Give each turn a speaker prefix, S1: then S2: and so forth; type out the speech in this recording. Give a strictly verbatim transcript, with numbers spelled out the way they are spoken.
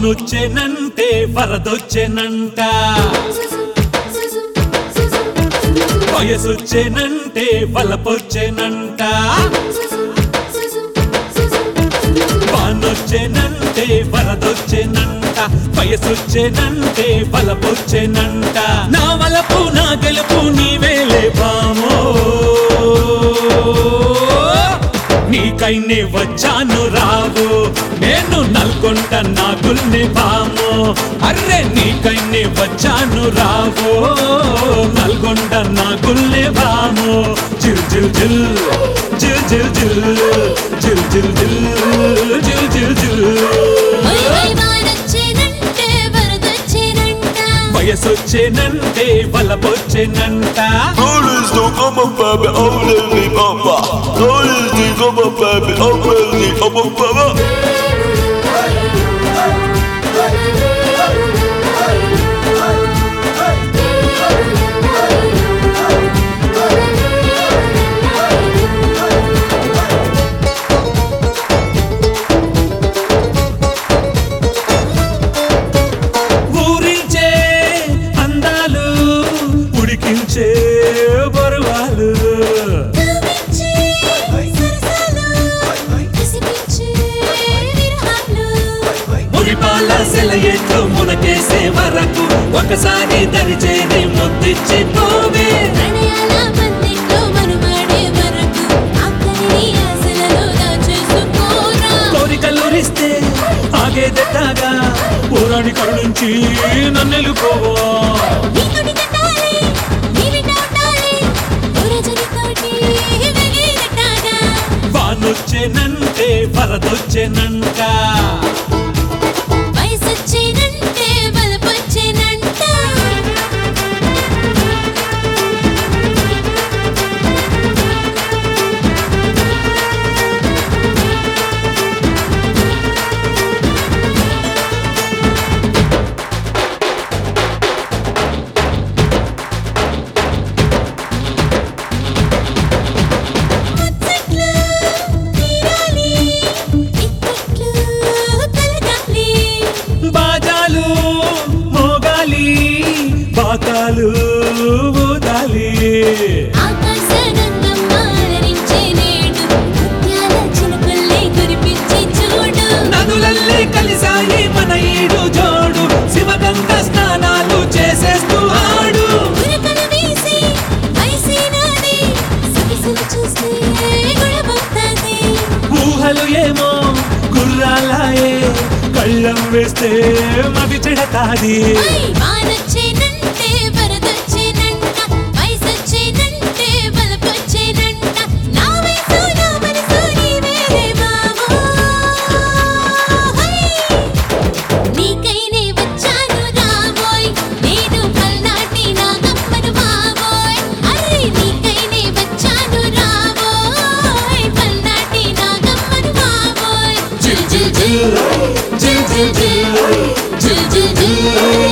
S1: వానొచ్చేనంటే వరదొచ్చేనంట, వయసొచ్చేనంటే వలపొచ్చేనంట. వానొచ్చేనంటే వరదొచ్చేనంట, వయసొచ్చేనంటే వలపొచ్చేనంట. నా వలపు నా గెలుపు నీవేలే బామో, నీకైనే వచ్చాను రావు, నేను నల్గొండ నా గుల్ని బామో. అర్రే నీకైనే వచ్చాను రావు, నల్గొండ నా గుల్ని బామో. జిల్ జిల్ జిల్ జిల్ జిల్ జిల్ జిల్ జిల్ జిల్ జిల్ జిల్ జిల్. వయసొచ్చేనంటే వలపొచ్చేనంట.
S2: Always do come up, baby, always do come up. Always do come up, baby, always do come up, baby.
S1: బరువాలు మురిపాల సెలయేట్లు మునకేసే వరకు ఒకసారి దరిచేరి ముద్దిచ్చి పోవే. కోరికలురిస్తే ఆగేదెట్టాగా, ఊరాని కరుణించి నన్నెలుకోవా. వానొచ్చేనంటే వరదొచ్చేనంట,
S3: వయసొచ్చేనంటే బలపొచ్చేనంట.
S1: బాజాలు మోగాలి బాకాలు ఊదాలి. నదులల్లే కలిసాయి మన ఈడు జోడు, శివగంగ స్నానాలు చేసేస్తూ ఆడు. ఊహలు ఏమో గుర్రాలాయే, కళ్ళం వేస్తే మవి చెడతాది.
S3: Jill, jill, jill, jill, jill, jill, jill, jill, jill.